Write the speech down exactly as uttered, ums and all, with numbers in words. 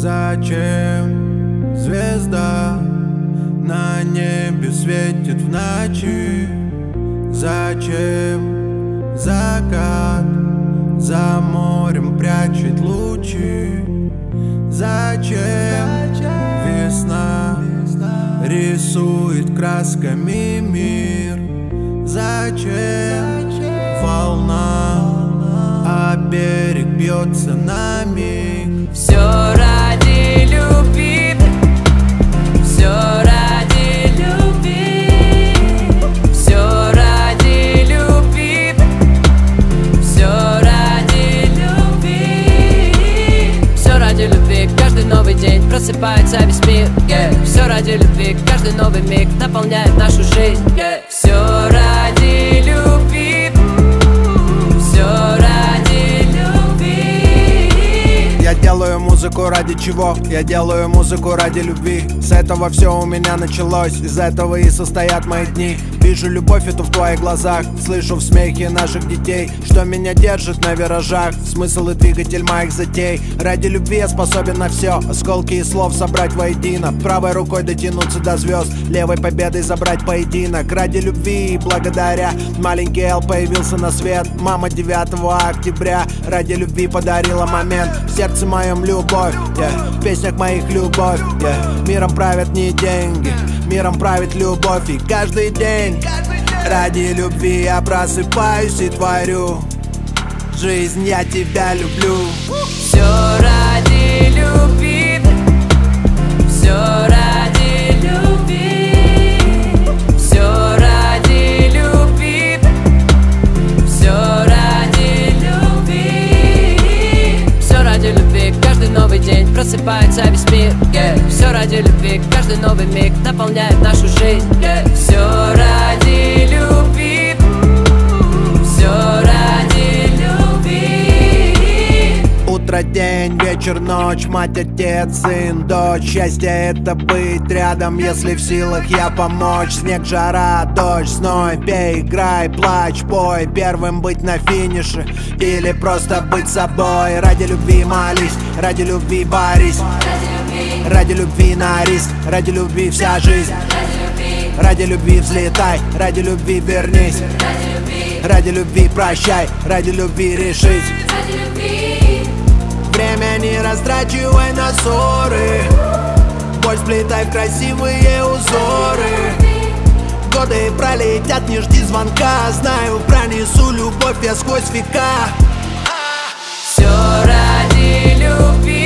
Зачем звезда на небе светит в ночи? Зачем закат за морем прячет лучи? Зачем весна рисует красками мир? Зачем волна, а берег бьется на миг? Все ради любви, все ради любви, все ради любви, все ради любви, все ради любви. Каждый новый день просыпается весь мир, yeah. Все ради любви, каждый новый миг наполняет нашу жизнь, yeah. Все ради любви, все ради любви. Я делаю музыку ради чего? Я делаю музыку ради любви. С этого все у меня началось, из этого и состоят мои дни. Вижу любовь эту в твоих глазах, слышу в смехе наших детей, что меня держит на виражах, смысл и двигатель моих затей. Ради любви я способен на все, осколки и слов собрать воедино, правой рукой дотянуться до звезд, левой победой забрать поединок. Ради любви и благодаря маленький Эл появился на свет, мама девятого октября ради любви подарила момент. В сердце моем любовь, yeah. В песнях моих любовь, yeah. Миром правят не деньги, миром правит любовь. И каждый день ради любви я просыпаюсь и творю. Жизнь, я тебя люблю. Все ради любви, все ради любви, все ради любви, все ради любви, все ради любви. Каждый новый день просыпается весь мир, yeah. Все ради любви, каждый новый миг наполняет нашу жизнь, yeah. Все ради любви, все ради любви. Утро, день, вечер, ночь, мать, отец, сын, дочь. Счастье это быть рядом, если в силах я помочь. Снег, жара, дождь, зной, пей, играй, плачь, пой. Первым быть на финише или просто быть собой. Ради любви молись, ради любви борись, ради любви на риск, ради любви вся жизнь. Ради любви взлетай, ради любви вернись, ради любви прощай, ради любви решить. Время не растрачивай на ссоры, боль сплетай в красивые узоры. Годы пролетят, не жди звонка, знаю, пронесу любовь я сквозь века. Все ради любви.